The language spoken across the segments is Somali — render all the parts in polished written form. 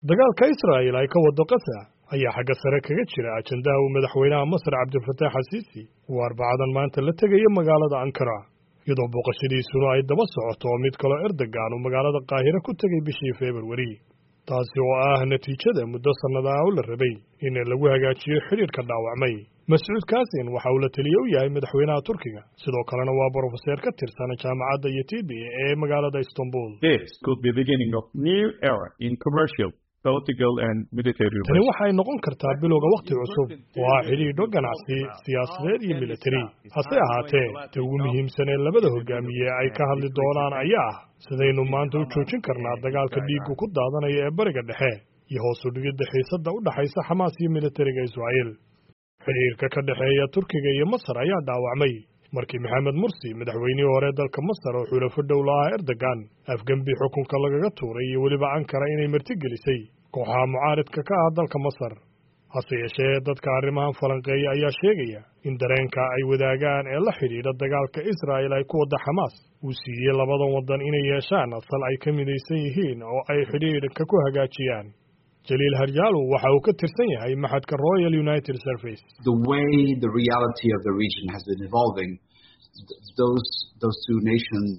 dagaalka Israa'iil ay ka wado Gaza ayaa xagga sare kaga jira ajandaha uu madaxweynaha Masar Cabdilfataax Al-Siisi uu Arbacada maanta la tegay magaalada Ankara iyadoo booqashadiisuna ay daba socoto mid kale Erdogan uu magaalada Qaahira ku tagay bishii Febraayo taasi oo ah natiijada muddo sanadaha oo la rabay in lagu hagaajiyo xiriirka dhaawacmay Mas'uud Kaasin waxa uu la taliye u yahay madaxweynaha Turkiga sidoo kalena waa professor ka tirsan jaamacadda YTB ee magaalada Istanbul. This could be the beginning of new era in commercial, political and military relations. Tani waxay noqon kartaa bilowga waqti cusub oo ah xiriir ganacsi, siyaasadeed iyo military. Hase ahaatee, tan ugu muhiimsan ee labada hogaamiye ay ka hadli doonaan ayaa ah sidaynu maanta u joojin karnaa dagaalka dhiiggu ku daadanaya ee bariga dhexe iyo hoos u dhigidda xiisadda u dhaxaysa Xamaas iyo militariga Israa'iil. xiriirka ka dhexeeya Turkiga iyo Masar ayaa dhaawacmay markii Maxamed Mursi madaxweynihii hore dalka Masar oo xulafo dhow la ah Erdogan afgambi xukunka lagaga tuuray iyo weliba Ankara inay martigelisay kooxaha mucaaridka ka ah dalka Masar hase yeeshee dadka arrimahan falanqeeya ayaa sheegaya in dareenka ay wadaagaan ee la xidhiidha dagaalka Israa'iil ay ku wada Xamaas uu siiyey labadan wadan inay yeeshaan asal ay ka midaysan yihiin oo ay xidhiidhka ku hagaajiyaan Jalil Harjalu waxa uu ka tirsan yahay maxadka Royal United Service. The way the reality of the region has been evolving, those two nations,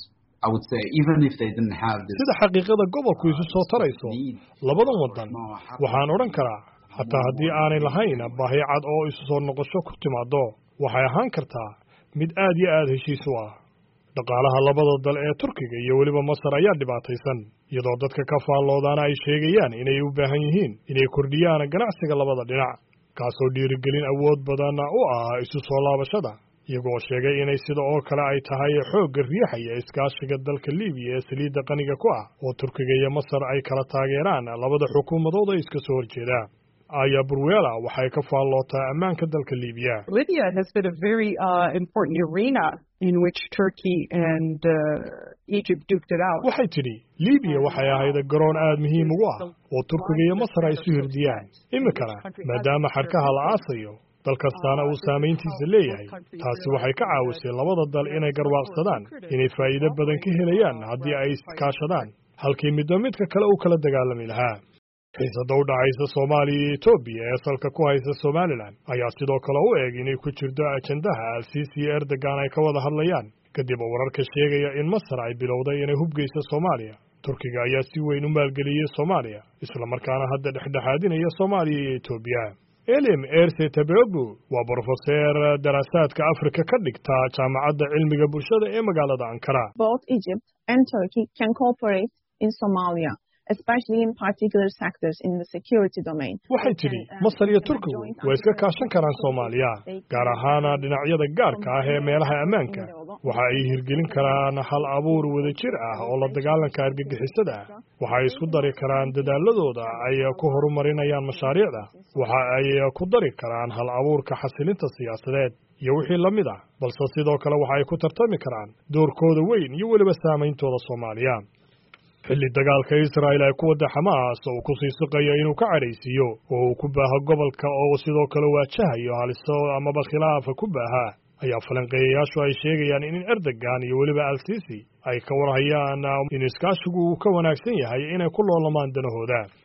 I would say, even if they didn't have this. Sida xaqiiqada gobolku isu soo tarayso, labadan wadan waxaan oran karaa hataa haddii aanay lahayn baahi cad oo isu soo noqosho ku timaado, waxay ahaan kartaa mid aad iyo aad heshiis u ah. dhaqaalaha labada dal ee Turkiga iyo waliba Masar ayaa dhibaataysan iyadoo dadka ka faalloodana ay sheegayaan inay u baahan yihiin inay kordhiyaan ganacsiga labada dhinac kaasoo dhiirigelin awood badan u ah isu soo laabashada iyagoo sheegay inay sida oo kale ay tahay xoog riixaya iskaashiga dalka Liibiya ee saliidda qaniga ku ah oo Turkiga iyo Masar ay kala taageeraan labada xukuumadood ee iska soo horjeeda Aya Burwela waxay ka faallootaa ammaanka dalka Liibiya. Libya has been a very important arena in which Turkey and Egypt duked it out. Waxay tidhi Liibiya waxay ahayd garoon aad muhiim ugu ah oo Turkiga iyo Masar ay isu hirdiyaan. Imikana maadaama xarkaha la aasayo dalkastaana uu saameyntiisa leeyahay taasi waxay ka caawisay labada dal inay garwaaqsadaan inay faa'iido badan ka helayaan haddii ay iskaashadaan halkii midka kale uu kala dagaalami lahaa. xiisadda u dhacaysa Soomaaliya iyo Itoobiya ee salka ku haysa Somaliland ayaa sidoo kale u eeg inay ku jirto ajandaha Al-Siisi iyo Erdogan ay ka wada hadlayaan kadib wararka sheegaya in Masar ay bilowday inay hubgeyso Soomaaliya Turkiga ayaa si weyn u maalgeliyay Soomaaliya isla markaana hadda dhexdhexaadinaya Soomaaliya iyo Itoobiya Elim Ersetebegu waa professor daraasaadka Afrika ka dhigta jaamacadda cilmiga bulshada ee magaalada Ankara. Both Egypt and Turkey can cooperate in Somalia. Especially in particular sectors in the security domain. Waxay tidhi Masar iyo Turkigu way iska kaashan karaan Soomaaliya gaar ahaan dhinacyada gaarka ah ee meelaha ammaanka waxa ay hirgelin karaan hal abuur wadajir ah oo la dagaalanka argagixisada waxa ay isku dari karaan dadaaladooda ay ku horumarinayaan mashaariicda waxa ay ku dari karaan hal abuurka xasilinta siyaasadeed iyo wixii la mid ah balse sidoo kale waxa ay ku tartami karaan doorkooda weyn iyo waliba saameyntooda Soomaaliya xilli dagaalka Israa'iil ay ku wada Xamaas oo ku sii saqayo inuu ka careysiyo oo ku baaha gobolka oo sidoo kale waajahayo haliso ama khilaaf ku baaha ayaa falanqeeyayaashu ay sheegayaan in Erdogan iyo waliba Al-Siisi ay ka warhayaan in iskaashigu ka wanaagsan yahay inay ku loolamaan danahooda